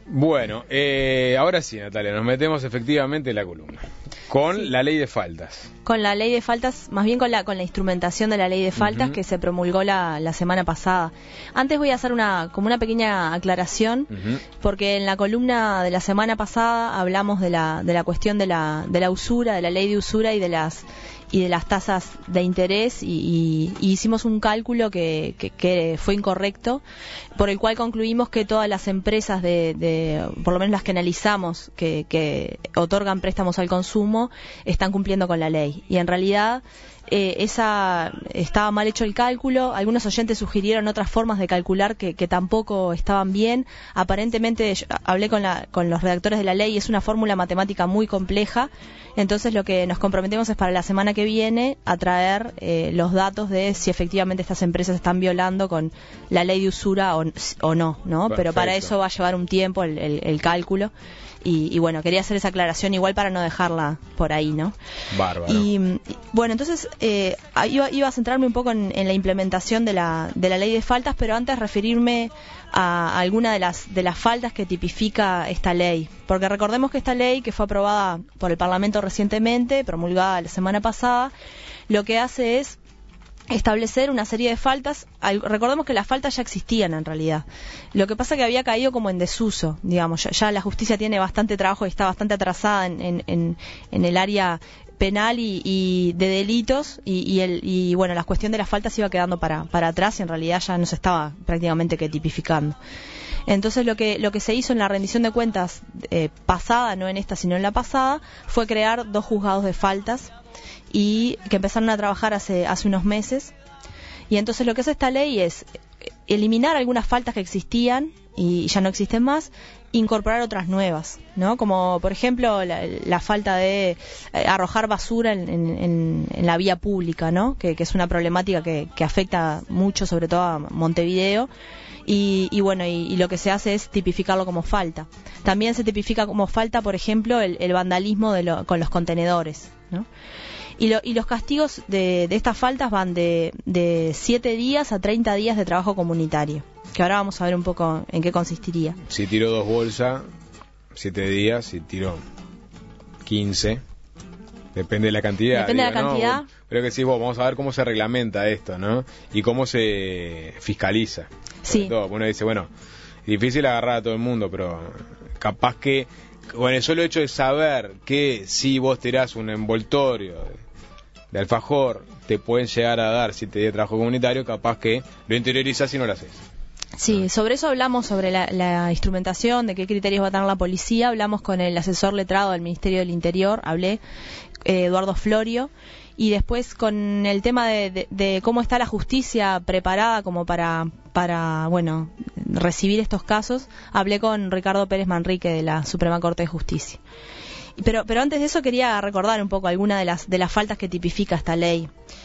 Bueno, ahora sí, Natalia, nos metemos efectivamente en la columna. Con la ley de faltas. Con la ley de faltas, más bien con la instrumentación de la ley de faltas que se promulgó la semana pasada. Antes voy a hacer una pequeña aclaración, porque en la columna de la semana pasada hablamos de la cuestión de la usura, de la ley de usura y de las tasas de interés y hicimos un cálculo que fue incorrecto, por el cual concluimos que todas las empresas por lo menos las que analizamos que otorgan préstamos al consumo están cumpliendo con la ley, y en realidad estaba mal hecho el cálculo. Algunos oyentes sugirieron otras formas de calcular que tampoco estaban bien. Aparentemente hablé con los redactores de la ley, es una fórmula matemática muy compleja. Entonces lo que nos comprometemos es para la semana que viene a traer los datos de si efectivamente estas empresas están violando con la ley de usura o no, ¿no? Perfecto. Pero para eso va a llevar un tiempo el cálculo. Y bueno, quería hacer esa aclaración igual para no dejarla por ahí, ¿no? Bárbaro. Y bueno, entonces iba a centrarme un poco en la implementación de la ley de faltas, pero antes referirme a alguna de las faltas que tipifica esta ley. Porque recordemos que esta ley, que fue aprobada por el Parlamento recientemente, promulgada la semana pasada, lo que hace es establecer una serie de faltas. Recordemos que las faltas ya existían en realidad. Lo que pasa es que había caído como en desuso, digamos. Ya la justicia tiene bastante trabajo y está bastante atrasada en el área penal y de delitos, y bueno, la cuestión de las faltas iba quedando para atrás, y en realidad ya no se estaba prácticamente que tipificando. Entonces lo que se hizo en la rendición de cuentas pasada, no en esta sino en la pasada, fue crear 2 juzgados de faltas, y que empezaron a trabajar hace unos meses. Y entonces lo que hace esta ley es eliminar algunas faltas que existían y ya no existen más, incorporar otras nuevas, ¿no? Como por ejemplo la falta de arrojar basura en la vía pública, ¿no? Que es una problemática que afecta mucho, sobre todo a Montevideo. Y bueno, y lo que se hace es tipificarlo como falta. También se tipifica como falta, por ejemplo, el vandalismo con los contenedores, ¿no? Y los castigos de estas faltas van de 7 días a 30 días de trabajo comunitario, que ahora vamos a ver un poco en qué consistiría. Si tiró 2 bolsas, 7 días. Si tiró 15, depende de la cantidad. Depende de la cantidad. ¿No? Pero que sí, vamos a ver cómo se reglamenta esto, ¿no? Y cómo se fiscaliza. Sí. Sobre todo, uno dice, bueno, difícil agarrar a todo el mundo, pero capaz que con el solo hecho de saber que si vos tirás un envoltorio de alfajor te pueden llegar a dar 7 días de trabajo comunitario, capaz que lo interiorizás y no lo haces. Sí, sobre eso hablamos, sobre la instrumentación, de qué criterios va a tener la policía. Hablamos con el asesor letrado del Ministerio del Interior, Eduardo Florio, y después con el tema de cómo está la justicia preparada como para bueno, recibir estos casos, hablé con Ricardo Pérez Manrique de la Suprema Corte de Justicia. Pero antes de eso quería recordar un poco algunas de las faltas que tipifica esta ley.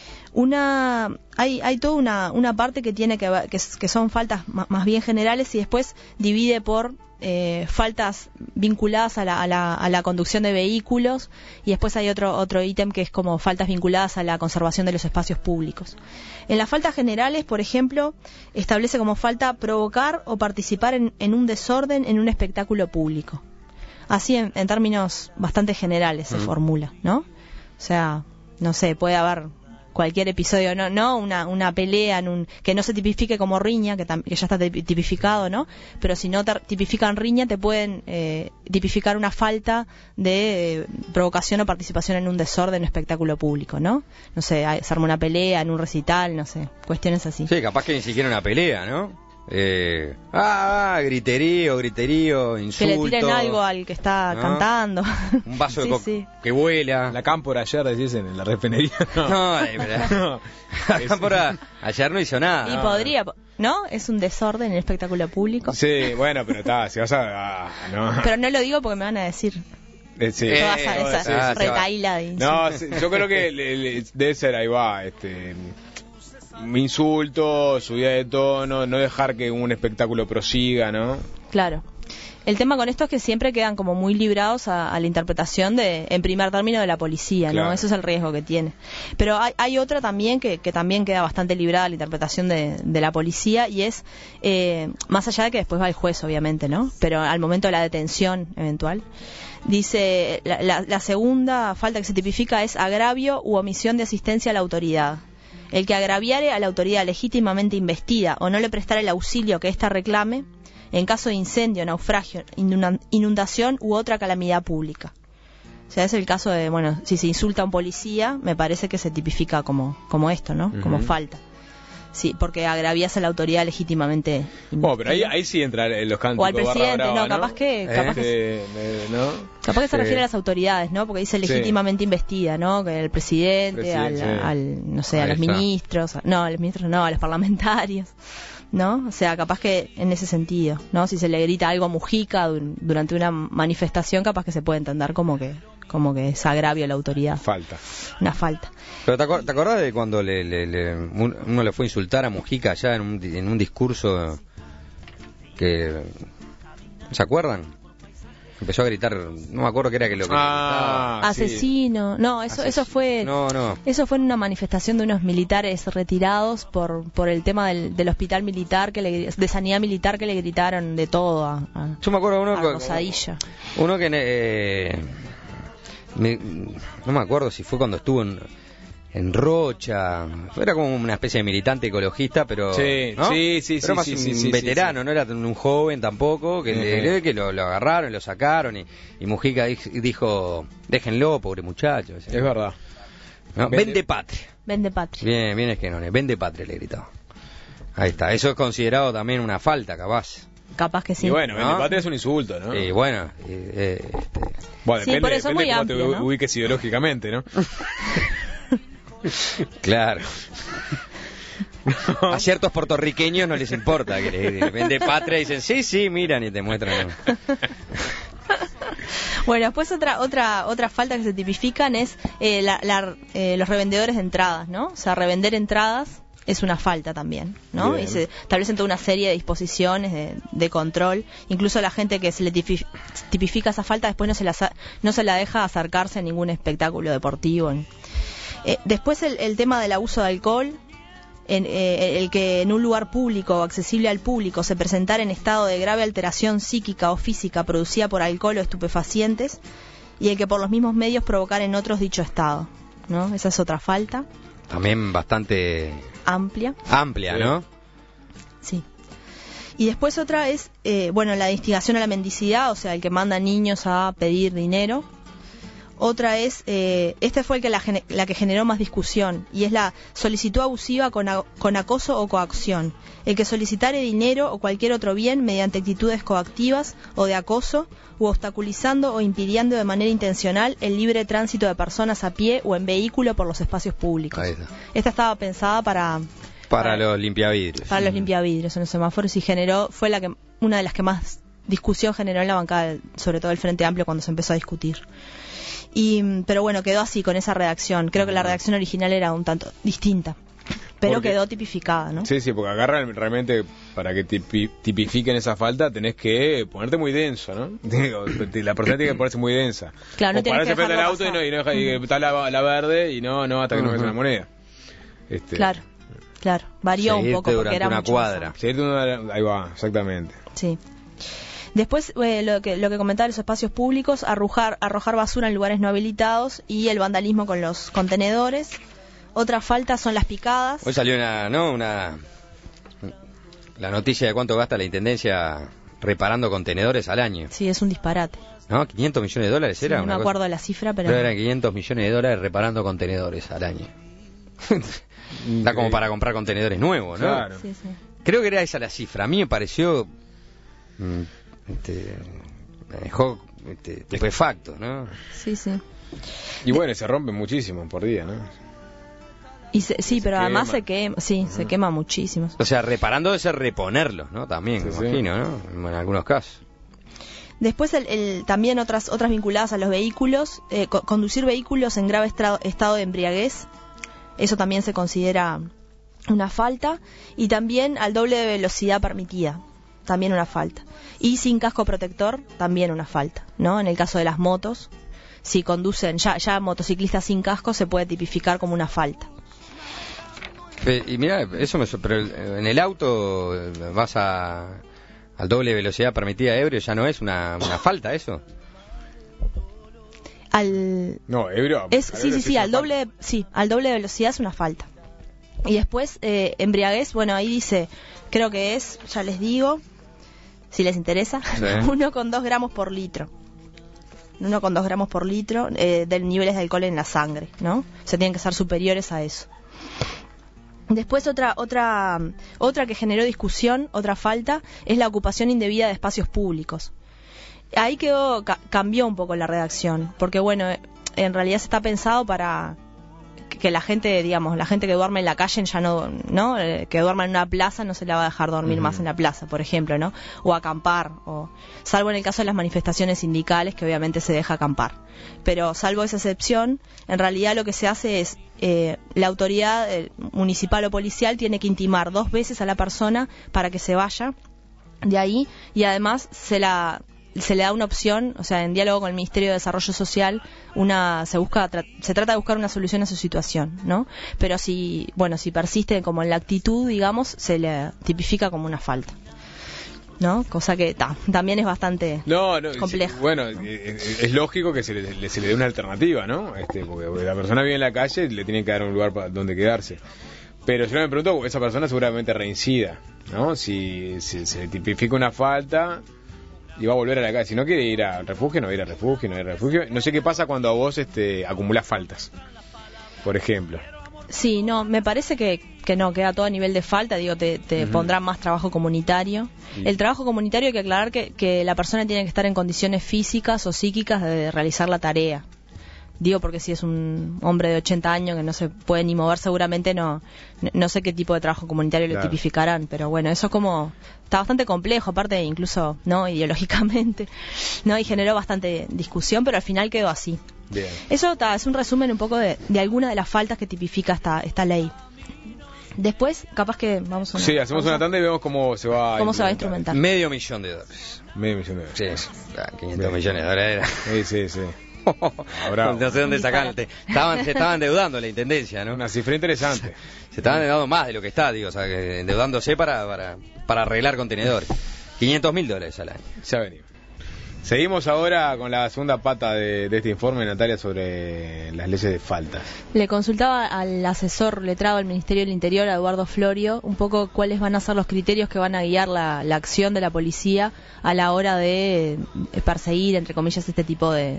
Hay toda una parte que tiene que ver, que son faltas más bien generales, y después divide por faltas vinculadas a la conducción de vehículos, y después hay otro ítem que es como faltas vinculadas a la conservación de los espacios públicos. En las faltas generales, por ejemplo, establece como falta provocar o participar en un desorden en un espectáculo público. Así en términos bastante generales se formula, ¿no? O sea, no sé, puede haber cualquier episodio, no una pelea que no se tipifique como riña, que ya está tipificado, ¿no? Pero si no tipifican riña, te pueden tipificar una falta de provocación o participación en un desorden en un espectáculo público, ¿no? No sé, se arma una pelea en un recital, no sé, cuestiones así. Sí, capaz que ni siquiera una pelea, ¿no? Griterío, insulto. Que le tiren algo al que está cantando. Un vaso sí. que vuela. La cámpora ayer, decís, en la refinería. No, la cámpora ayer no hizo nada. Y podría, ¿no? Es un desorden en el espectáculo público. Sí, bueno, pero está, si vas no. Pero no lo digo porque me van a decir. Sí. Toda esa retaíla de insultos. No, sí, yo creo que debe ser, ahí va, insulto, subida de tono, no dejar que un espectáculo prosiga, ¿no? Claro. El tema con esto es que siempre quedan como muy librados a la interpretación en primer término de la policía, ¿no? Claro. Eso es el riesgo que tiene. Pero hay otra también que también queda bastante librada a la interpretación de la policía, y es, más allá de que después va el juez, obviamente, ¿no? Pero al momento de la detención eventual, dice, la segunda falta que se tipifica es agravio u omisión de asistencia a la autoridad. El que agraviare a la autoridad legítimamente investida o no le prestare el auxilio que ésta reclame, en caso de incendio, naufragio, inundación u otra calamidad pública. O sea, es el caso de, bueno, si se insulta a un policía, me parece que se tipifica como esto, ¿no? Como falta. Sí, porque agravias a la autoridad legítimamente. Bueno, pero ahí sí entran los cánticos. O al presidente, barra brava, no, capaz que ¿no? Capaz que se refiere a las autoridades, ¿no? Porque dice legítimamente investida, ¿no? Que el presidente, no sé, a los ministros, a los parlamentarios, ¿no? O sea, capaz que en ese sentido, ¿no? Si se le grita algo a Mujica durante una manifestación, capaz que se puede entender como que es agravio a la autoridad. Una falta. Pero ¿te acordás de cuando uno le fue a insultar a Mujica allá en un discurso que... ¿Se acuerdan? Empezó a gritar, no me acuerdo qué era que lo que gritaba. Asesino. No, eso fue eso fue en una manifestación de unos militares retirados por el tema del hospital militar, de sanidad militar, que le gritaron de todo Yo me acuerdo a Rosadilla. Uno que no me acuerdo si fue cuando estuvo en Rocha, era como una especie de militante ecologista, pero ¿no? Pero más un veterano, no era un joven tampoco, que lo agarraron, lo sacaron, y Mujica dijo, déjenlo, pobre muchacho. Es verdad. ¿No? Vende patria. Vende patria. Bien, es que no, vende patria, le gritaba. Ahí está, eso es considerado también una falta, capaz. Capaz que sí. Y bueno, vende patria es un insulto, ¿no? Y bueno, bueno, sí, depende, por eso depende muy cómo amplio, te ¿no? ubiques ideológicamente, ¿no? Claro. A ciertos puertorriqueños no les importa que les vende patria y dicen sí, miran y te muestran. Bueno, después otra falta que se tipifican es los revendedores de entradas, ¿no? O sea, revender entradas es una falta también, ¿no? Bien. Y se establecen toda una serie de disposiciones de control. Incluso la gente que se le tipifica esa falta después no se la deja acercarse a ningún espectáculo deportivo. Después el tema del abuso de alcohol, el que en un lugar público o accesible al público se presentara en estado de grave alteración psíquica o física producida por alcohol o estupefacientes, y el que por los mismos medios provocar en otros dicho estado, ¿no? Esa es otra falta. También bastante amplia, ¿no? Sí. Y después otra es, la instigación a la mendicidad, o sea, el que manda niños a pedir dinero. Otra es, esta fue la que generó más discusión, y es la solicitud abusiva con acoso o coacción. El que solicitare dinero o cualquier otro bien mediante actitudes coactivas o de acoso, u obstaculizando o impidiendo de manera intencional el libre tránsito de personas a pie o en vehículo por los espacios públicos. Ahí está. Esta estaba pensada para los limpiavidrios. Para los limpiavidrios en los semáforos, y fue una de las que más discusión generó en la bancada, sobre todo el Frente Amplio, cuando se empezó a discutir. Pero bueno, quedó así, con esa redacción. Creo que la redacción original era un tanto distinta, pero quedó tipificada, ¿no? Sí, porque agarran realmente, para que tipifiquen esa falta, tenés que ponerte muy denso, ¿no? La persona tiene que ponerse muy densa. Claro, no tienes que frente al dejarlo auto pasar. y no deja, y está la verde y no hasta que no metes una moneda. Claro, varió un poco porque era una mucho cuadra. Ahí va, exactamente. Sí. Después, lo que comentaba, los espacios públicos, arrojar basura en lugares no habilitados y el vandalismo con los contenedores. Otra falta son las picadas. Hoy salió la noticia de cuánto gasta la Intendencia reparando contenedores al año. Sí, es un disparate. ¿No? $500 millones sí, era. No me acuerdo de la cifra, pero eran $500 millones reparando contenedores al año. Da como para comprar contenedores nuevos, ¿no? Claro. Sí. Creo que era esa la cifra. A mí me pareció... me dejó estupefacto, ¿no? Sí. Y bueno, se rompen muchísimo por día, ¿no? Pero además se quema muchísimo. O sea, reparando debe ser reponerlos, ¿no? También, me imagino, ¿no? En algunos casos. Después también otras vinculadas a los vehículos, conducir vehículos en grave estado de embriaguez, eso también se considera una falta, y también al doble de velocidad permitida. también una falta. Y sin casco protector, también una falta, ¿no? En el caso de las motos, si conducen ya motociclistas sin casco, se puede tipificar como una falta. Y mira, eso pero en el auto vas al doble velocidad permitida ebrio, ya no es una falta eso. No, ebrio. Sí, al doble de velocidad es una falta. Y después embriaguez, bueno, ahí dice, creo que es, ya les digo, si les interesa, sí. 1,2 gramos por litro. 1,2 gramos por litro de niveles de alcohol en la sangre, ¿no? O sea, tienen que ser superiores a eso. Después otra que generó discusión, otra falta, es la ocupación indebida de espacios públicos. Ahí cambió un poco la redacción, porque bueno, en realidad se está pensado para que la gente, digamos, la gente que duerme en la calle ya no, que duerma en una plaza no se la va a dejar dormir más en la plaza, por ejemplo, ¿no? O acampar, salvo en el caso de las manifestaciones sindicales, que obviamente se deja acampar. Pero salvo esa excepción, en realidad lo que se hace es la autoridad municipal o policial tiene que intimar 2 veces a la persona para que se vaya de ahí, y además se le da una opción, o sea, en diálogo con el Ministerio de Desarrollo Social, se trata de buscar una solución a su situación, ¿no? Pero si persiste como en la actitud, digamos, se le tipifica como una falta, ¿no? Cosa que también es bastante compleja. Sí, bueno, es lógico que se le dé una alternativa, ¿no? Porque la persona vive en la calle y le tienen que dar un lugar donde quedarse. Pero yo me pregunto, esa persona seguramente reincida, ¿no? Si se tipifica una falta y va a volver a la calle. Si no quiere ir a refugio, no va a ir a refugio, no va a ir a refugio. No sé qué pasa cuando a vos acumulás faltas, por ejemplo. Sí, no, me parece que no, queda todo a nivel de falta, digo, te pondrán más trabajo comunitario. Sí. El trabajo comunitario hay que aclarar que la persona tiene que estar en condiciones físicas o psíquicas de realizar la tarea. Digo, porque si es un hombre de 80 años que no se puede ni mover, seguramente no sé qué tipo de trabajo comunitario le tipificarán, pero bueno, eso está bastante complejo, aparte incluso, ¿no? Ideológicamente, ¿no? Y generó bastante discusión, pero al final quedó así. Bien. Eso es un resumen un poco de alguna de las faltas que tipifica esta ley. Después, capaz que vamos a hacemos una tanda y vemos cómo se va a instrumentar. $500,000. Sí, 500 millones de dólares. Sí. No sé dónde sacaron. Se estaban endeudando la intendencia, ¿no? Una cifra interesante. Se estaban endeudando más de lo que está, digo, o sea, endeudándose para arreglar contenedores. $500,000 al año. Ya venimos. Seguimos ahora con la segunda pata de este informe, Natalia, sobre las leyes de faltas. Le consultaba al asesor letrado del Ministerio del Interior, a Eduardo Florio, un poco cuáles van a ser los criterios que van a guiar la acción de la policía a la hora de perseguir, entre comillas, este tipo de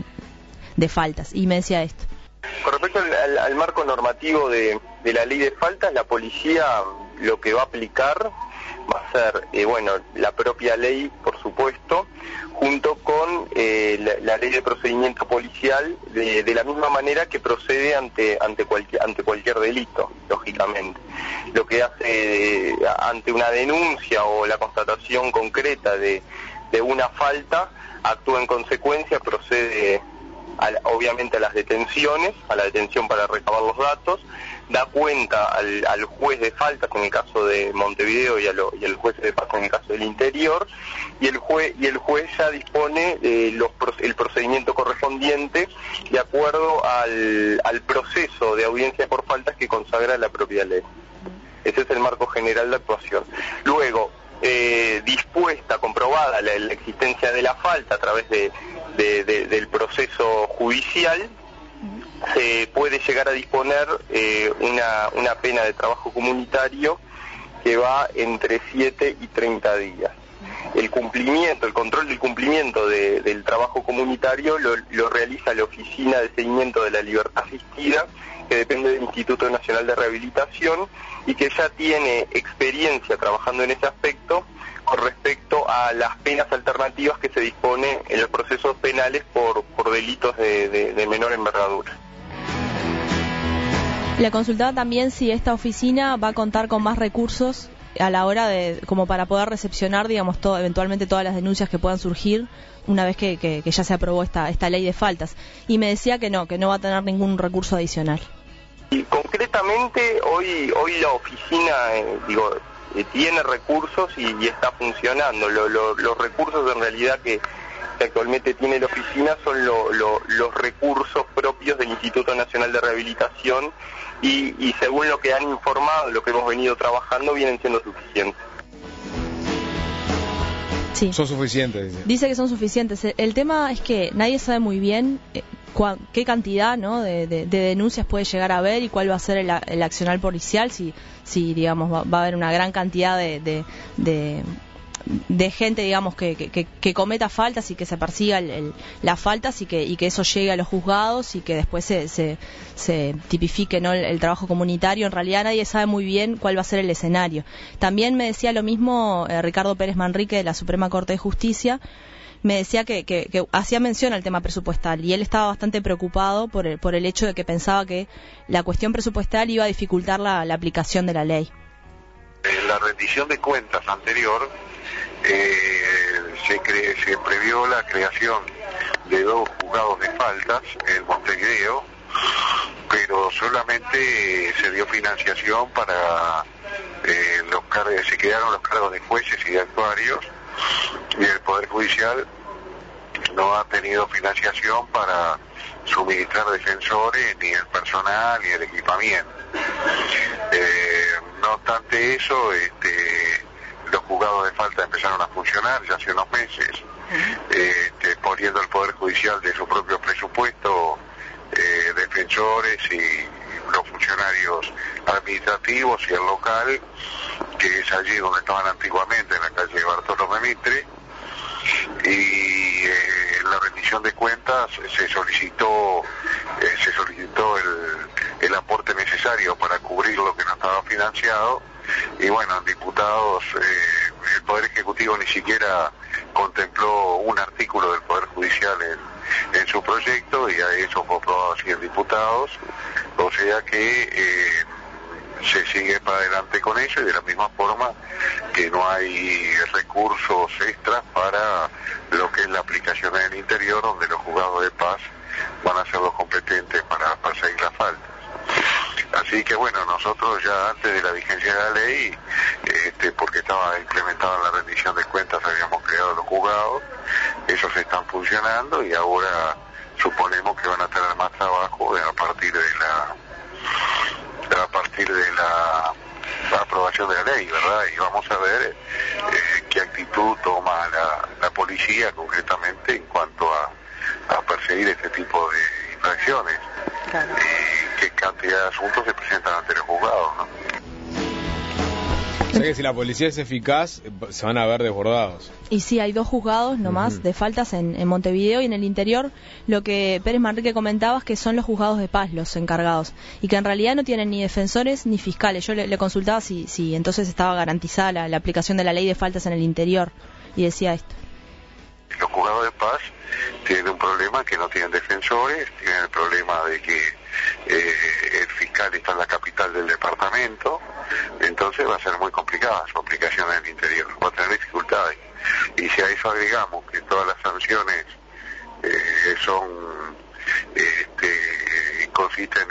faltas. Y me decía esto. Con respecto al marco normativo de la ley de faltas, la policía lo que va a aplicar va a ser, la propia ley, por supuesto, junto con la ley de procedimiento policial, de la misma manera que procede ante cualquier delito, lógicamente. Lo que hace ante una denuncia o la constatación concreta de una falta, actúa en consecuencia, procede obviamente a las detenciones, a la detención para recabar los datos, da cuenta al juez de faltas en el caso de Montevideo y al juez de paz en el caso del Interior, y el juez ya dispone el procedimiento correspondiente de acuerdo al proceso de audiencia por faltas que consagra la propia ley. Ese es el marco general de actuación. Luego, dispuesta, comprobada la existencia de la falta a través del proceso judicial, se puede llegar a disponer una pena de trabajo comunitario que va entre 7 y 30 días. El control del cumplimiento del trabajo comunitario lo realiza la Oficina de Seguimiento de la Libertad Asistida, que depende del Instituto Nacional de Rehabilitación y que ya tiene experiencia trabajando en ese aspecto con respecto a las penas alternativas que se dispone en los procesos penales por delitos de menor envergadura. Le consultaba también si esta oficina va a contar con más recursos a la hora como para poder recepcionar, digamos, eventualmente todas las denuncias que puedan surgir una vez que ya se aprobó esta ley de faltas. Y me decía que no va a tener ningún recurso adicional. Y concretamente hoy la oficina, tiene recursos y está funcionando. Los recursos en realidad que actualmente tiene la oficina son los recursos propios del Instituto Nacional de Rehabilitación y según lo que han informado, lo que hemos venido trabajando, vienen siendo suficientes. Sí. Son suficientes. Dice que son suficientes. El tema es que nadie sabe muy bien qué cantidad, ¿no?, de denuncias puede llegar a haber y cuál va a ser el accionar policial, si digamos va a haber una gran cantidad de gente, digamos, que cometa faltas y que se persiga las faltas y que eso llegue a los juzgados y que después se tipifique, ¿no?, el trabajo comunitario. En realidad nadie sabe muy bien cuál va a ser el escenario. También me decía lo mismo Ricardo Pérez Manrique de la Suprema Corte de Justicia. Me decía que hacía mención al tema presupuestal y él estaba bastante preocupado por el hecho de que pensaba que la cuestión presupuestal iba a dificultar la aplicación de la ley. En la rendición de cuentas anterior se previó la creación de 2 juzgados de faltas en Montevideo, pero solamente se dio financiación para se crearon los cargos de jueces y de actuarios, y el Poder Judicial no ha tenido financiación para suministrar defensores, ni el personal, ni el equipamiento. No obstante eso, los juzgados de falta empezaron a funcionar ya hace unos meses, poniendo el Poder Judicial de su propio presupuesto defensores y los funcionarios administrativos y el local, que es allí donde estaban antiguamente, en la calle Bartolomé Mitre, y en la rendición de cuentas se solicitó el aporte necesario para cubrir lo que no estaba financiado, y bueno, en diputados el Poder Ejecutivo ni siquiera contempló un artículo del Poder Judicial en su proyecto, y a eso fue aprobado así en diputados, o sea que se sigue para adelante con eso, y de la misma forma que no hay recursos extras para lo que es la aplicación en el interior, donde los juzgados de paz van a ser los competentes para perseguir las faltas. Así que bueno, nosotros ya antes de la vigencia de la ley, porque estaba implementada en la rendición de cuentas, habíamos creado los juzgados, esos están funcionando y ahora suponemos que van a tener más trabajo a partir de la aprobación de la ley, ¿verdad? Y vamos a ver qué actitud toma la policía concretamente en cuanto a perseguir este tipo de infracciones. Claro. Y qué cantidad de asuntos se presentan ante los juzgados, ¿no? O sea que si la policía es eficaz, se van a ver desbordados. Y sí, hay 2 juzgados nomás de faltas en Montevideo, y en el interior lo que Pérez Manrique comentaba es que son los juzgados de paz los encargados, y que en realidad no tienen ni defensores ni fiscales. Yo le consultaba si entonces estaba garantizada la aplicación de la ley de faltas en el interior, y decía esto. Los juzgados de paz tienen un problema, que no tienen defensores, tienen el problema de que el fiscal está en la capital del departamento, entonces va a ser muy complicada su aplicación en el interior, va a tener dificultades. Y si a eso agregamos que todas las sanciones consisten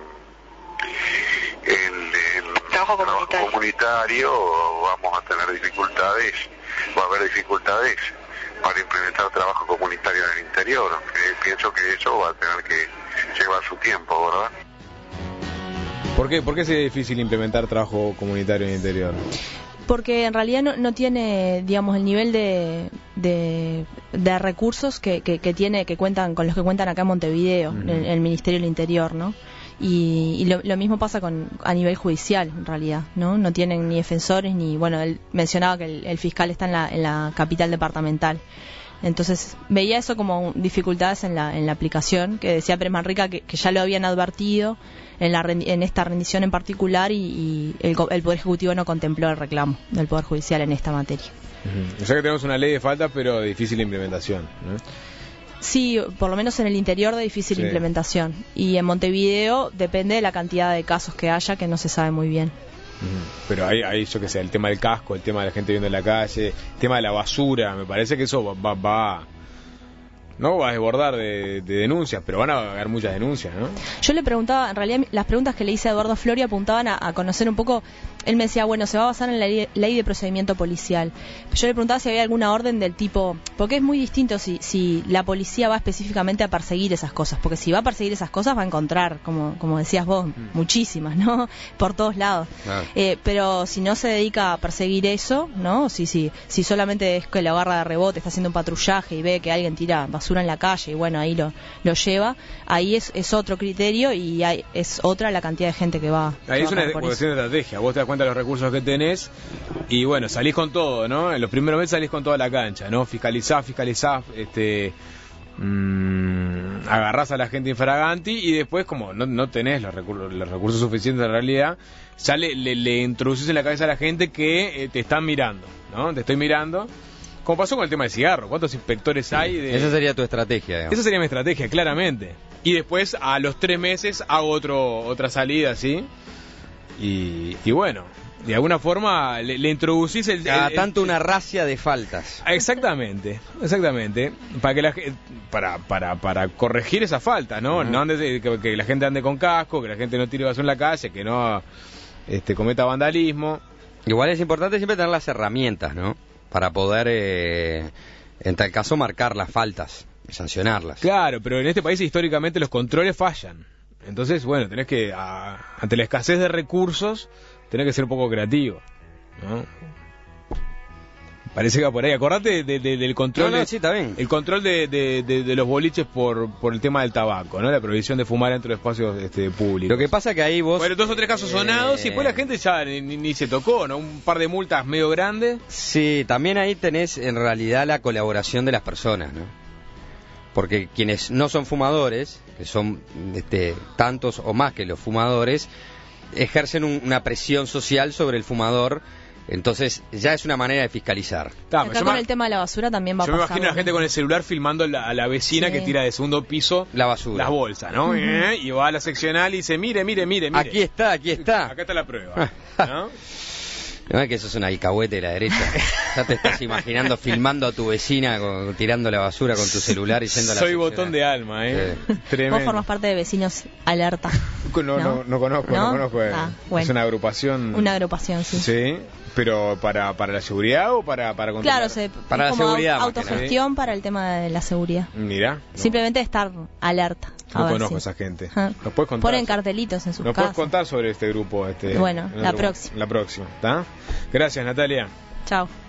en trabajo comunitario, vamos a tener dificultades, va a haber dificultades para implementar trabajo comunitario en el interior. Pienso que eso va a tener que llevar su tiempo, ¿verdad? ¿Por qué es difícil implementar trabajo comunitario en el interior? Porque en realidad no tiene, digamos, el nivel de recursos que cuentan con los que cuentan acá en Montevideo, el Ministerio del Interior, ¿no? Y lo mismo pasa a nivel judicial, en realidad, ¿no? No tienen ni defensores, ni, bueno, él mencionaba que el fiscal está en la capital departamental. Entonces veía eso como dificultades en la aplicación, que decía Pérez Manrique que ya lo habían advertido en esta rendición en particular, y el Poder Ejecutivo no contempló el reclamo del Poder Judicial en esta materia. O sea que tenemos una ley de faltas, pero de difícil implementación, ¿no? Sí, por lo menos en el interior de difícil implementación. Y en Montevideo depende de la cantidad de casos que haya, que no se sabe muy bien. Pero hay yo que sé, el tema del casco, el tema de la gente viendo en la calle, el tema de la basura, me parece que eso no va a desbordar de denuncias, pero van a haber muchas denuncias, ¿no? Yo le preguntaba, en realidad las preguntas que le hice a Eduardo Flori apuntaban a conocer un poco él me decía, bueno, se va a basar en la ley de procedimiento policial. Yo le preguntaba si había alguna orden del tipo, porque es muy distinto si la policía va específicamente a perseguir esas cosas, porque si va a perseguir esas cosas va a encontrar, como decías vos, muchísimas, ¿no? Por todos lados. Claro. Pero si no se dedica a perseguir eso, ¿no? Si solamente es que lo agarra de rebote, está haciendo un patrullaje y ve que alguien tira basura en la calle y bueno, ahí lo lleva, ahí es otro criterio y es otra la cantidad de gente que va. Ahí es una cuestión de estrategia, vos te das cuenta de los recursos que tenés y bueno, salís con todo, ¿no? En los primeros meses salís con toda la cancha, ¿no? Fiscalizás, agarrás a la gente infraganti y después como no tenés los recursos suficientes en realidad, ya le introducís en la cabeza a la gente que te están mirando, ¿no? Te estoy mirando. Como pasó con el tema del cigarro, ¿cuántos inspectores hay? Esa sería tu estrategia, digamos. Esa sería mi estrategia, claramente. Y después, a los 3 meses, hago otra salida, ¿sí? Y bueno, de alguna forma le introducís tanto una racia de faltas. Exactamente. Para corregir esa falta, ¿no? No andes, que la gente ande con casco, que la gente no tire basura en la calle, que no cometa vandalismo. Igual es importante siempre tener las herramientas, ¿no? Para poder, en tal caso, marcar las faltas y sancionarlas. Claro, pero en este país históricamente los controles fallan. Entonces, bueno, tenés que, ante la escasez de recursos, tenés que ser un poco creativo, ¿no? Parece que va por ahí. Acordate del control. No, sí, está bien. El control de los boliches por el tema del tabaco, ¿no? La prohibición de fumar dentro de espacios públicos. Lo que pasa que ahí vos... Bueno, 2 o 3 casos sonados y después la gente ya ni se tocó, ¿no? Un par de multas medio grandes. Sí, también ahí tenés en realidad la colaboración de las personas, ¿no? Porque quienes no son fumadores, que son tantos o más que los fumadores, ejercen una presión social sobre el fumador. Entonces ya es una manera de fiscalizar. Acá con el tema de la basura también va a pasar. Yo me imagino a la gente con el celular filmando a la vecina que tira de segundo piso la basura, las bolsas, ¿no? Y va a la seccional y dice, mire. Aquí está. Acá está la prueba, ¿no? No es que eso es una alcahuete de la derecha. Ya te estás imaginando filmando a tu vecina tirando la basura con tu celular y yendo a la Soy botón de alma, Tremendo. Vos formas parte de Vecinos Alerta. No conozco. Bueno. Es una agrupación. Una agrupación, sí. Sí, pero para la seguridad o para controlar. Claro, para la seguridad. Autogestión para el tema de la seguridad. Mira. Simplemente estar alerta. No conozco a esa gente. ¿Nos puedes contar? Ponen cartelitos en sus casas. ¿Nos puedes contar sobre este grupo? Bueno, la próxima. La próxima, ¿está? Gracias, Natalia. Chao.